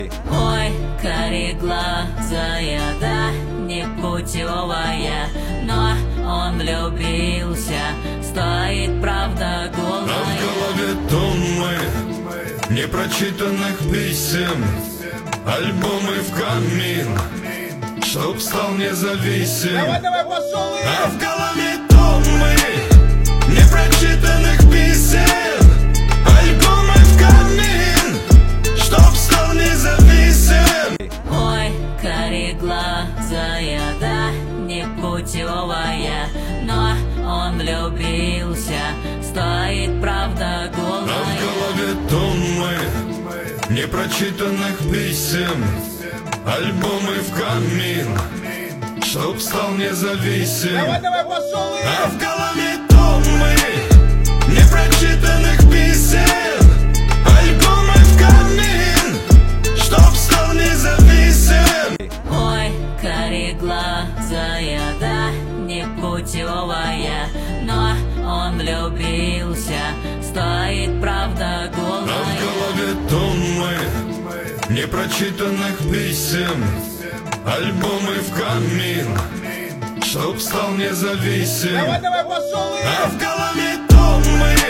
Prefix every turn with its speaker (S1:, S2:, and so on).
S1: Ой, кореглазая, да, непутевая, но он влюбился, стоит правда голая.
S2: А в голове томмы непрочитанных писем, альбомы в камин, чтоб стал независим.
S3: Давай, пошел!
S2: А в голове томмы непрочитанных писем, альбомы в камин, чтоб стал независим.
S1: Ой, кореглазая, да, непутевая, но он влюбился, стоит правда голая.
S2: А в голове томмы непрочитанных писем, альбомы в камин, чтоб стал независим.
S3: Давай, пошел!
S2: А в голове томмы непрочитанных писем, альбомы в камин, чтоб стал независим.
S1: Ой, кореглазая, да, непутевая, но он влюбился, стоит правда
S2: А
S1: голая.
S2: в голове томмы непрочитанных писем, альбомы в камин, чтоб стал независим.
S3: Давай, пошел!
S2: А в голове томмы